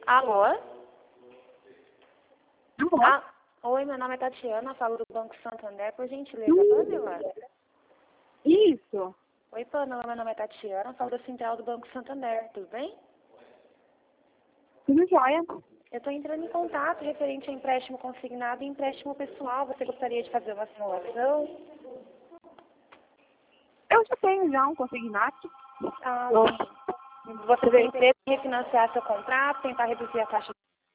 Alô? Alô? Oi, meu nome é Tatiana, falo do Banco Santander, por gentileza, Pamela? Isso. Oi, Pamela, meu nome é Tatiana, falo da Central do Banco Santander, tudo bem? Tudo jóia. Eu estou entrando em contato referente a empréstimo consignado e empréstimo pessoal. Você gostaria de fazer uma simulação? Eu já tenho já um consignado. Ah, sim. Você tem interesse em refinanciar seu contrato, tentar reduzir a taxa?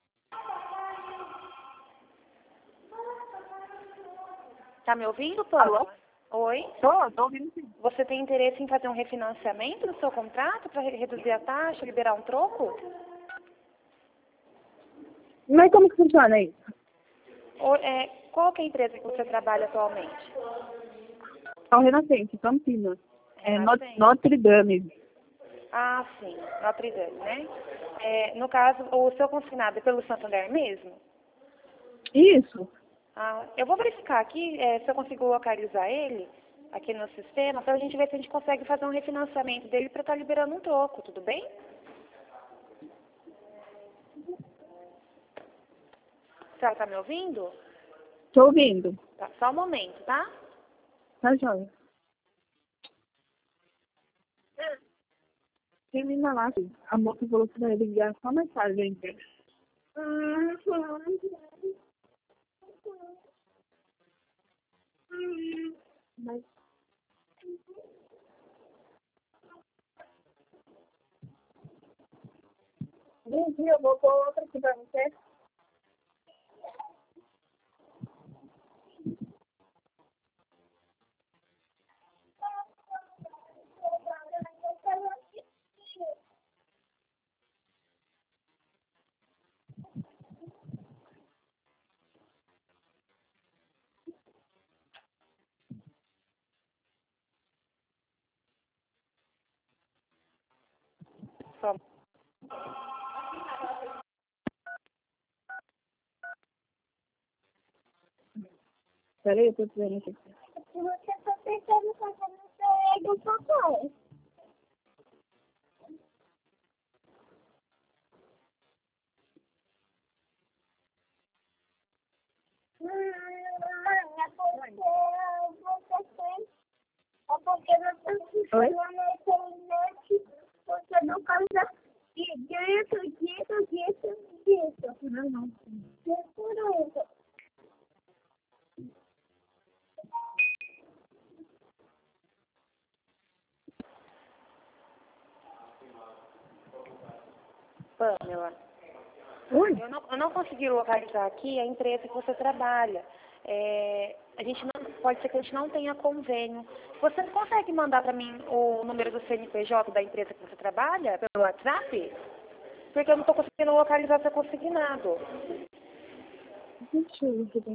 Tá me ouvindo, Pamela? Alô? Oi? Tô ouvindo sim. Você tem interesse em fazer um refinanciamento do seu contrato para reduzir a taxa, liberar um troco? Mas como que funciona isso? Qual que é a empresa que você trabalha atualmente? É o Renascença, Campinas. É Renascença. Notre Dame. Ah, sim, Notre Dame, né? No caso, o seu consignado é pelo Santander mesmo? Isso. Ah, eu vou verificar aqui se eu consigo localizar ele aqui no sistema, para a gente ver se a gente consegue fazer um refinanciamento dele para estar liberando um troco, tudo bem? A senhora está me ouvindo? Tô ouvindo. Tá, só um momento, tá? Tá jóia. Termina lá, sim. A moça falou que vai ligar só mais tarde ainda. Mas... Gente, eu vou pôr outra aqui pra você. Só. Peraí, eu tô dizendo aqui. Se você for pensando fazer no seu ego, papai. É porque você funciona na internet, você não causa disso. Não. É por isso. Pamela, Oi? eu não consegui localizar aqui a empresa que você trabalha. A gente não, pode ser que a gente não tenha convênio. Você consegue mandar para mim o número do CNPJ da empresa que você trabalha pelo WhatsApp? Porque eu não estou conseguindo localizar seu consignado. Deixa eu ver se tem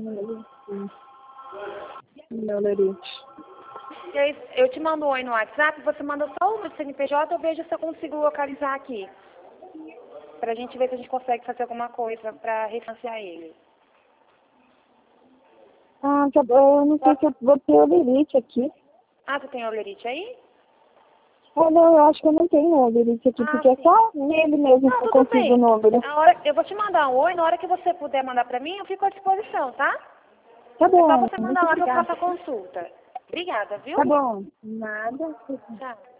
meu lerite. E aí, eu te mando um oi no WhatsApp, você manda só o número do CNPJ, eu vejo se eu consigo localizar aqui. Pra gente ver se a gente consegue fazer alguma coisa pra refinanciar ele. Ah, tá bom. Eu não sei se eu vou ter o lerite aqui. Ah, você tem o lerite aí? Ah, não, eu acho que eu não tenho o lerite aqui, porque é Sim. só nele mesmo que eu Tudo consigo o bem. número. Eu vou te mandar um oi, na hora que você puder mandar pra mim, eu fico à disposição, tá? Tá É só bom, você muito mandar lá que eu obrigada. faço a consulta. Obrigada, viu? Tá bom. Nada. Tchau.